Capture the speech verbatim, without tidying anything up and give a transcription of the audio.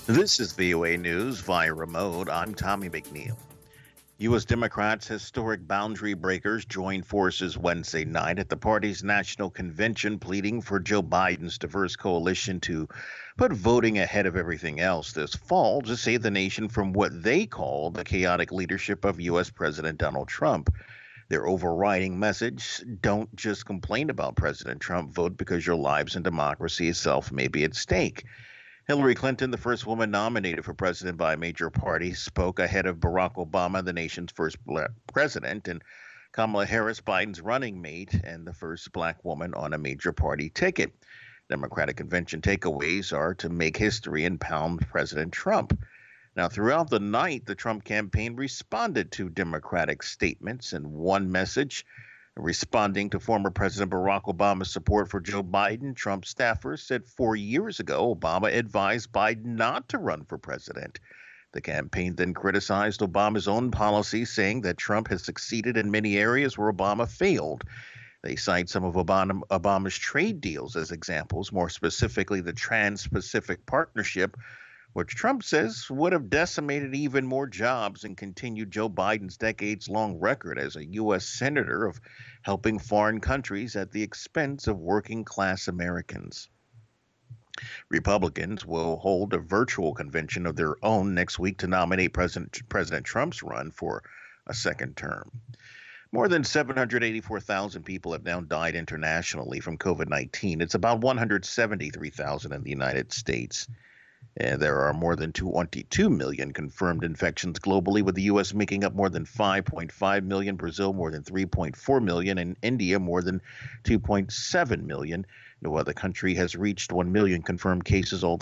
This is V O A News via remote. I'm Tommy McNeil. U S. Democrats, historic boundary breakers, joined forces Wednesday night at the party's national convention, pleading for Joe Biden's diverse coalition to put voting ahead of everything else this fall to save the nation from what they call the chaotic leadership of U S. President Donald Trump. Their overriding message: don't just complain about President Trump, vote because your lives and democracy itself may be at stake. Hillary Clinton, the first woman nominated for president by a major party, spoke ahead of Barack Obama, the nation's first black president, and Kamala Harris, Biden's running mate, and the first black woman on a major party ticket. Democratic convention takeaways are to make history and pound President Trump. Now, throughout the night, the Trump campaign responded to Democratic statements in one message. Responding to former President Barack Obama's support for Joe Biden, Trump staffers said four years ago Obama advised Biden not to run for president. The campaign then criticized Obama's own policies, saying that Trump has succeeded in many areas where Obama failed. They cite some of Obama, Obama's trade deals as examples, more specifically the Trans Pacific Partnership, which Trump says would have decimated even more jobs and continued Joe Biden's decades long record as a U S senator of helping foreign countries at the expense of working class Americans. Republicans will hold a virtual convention of their own next week to nominate President, President Trump's run for a second term. More than seven hundred eighty-four thousand people have now died internationally from COVID nineteen. It's about one hundred seventy-three thousand in the United States. And there are more than twenty-two million confirmed infections globally, with the U S making up more than five point five million, Brazil more than three point four million, and India more than two point seven million. No other country has reached one million confirmed cases, although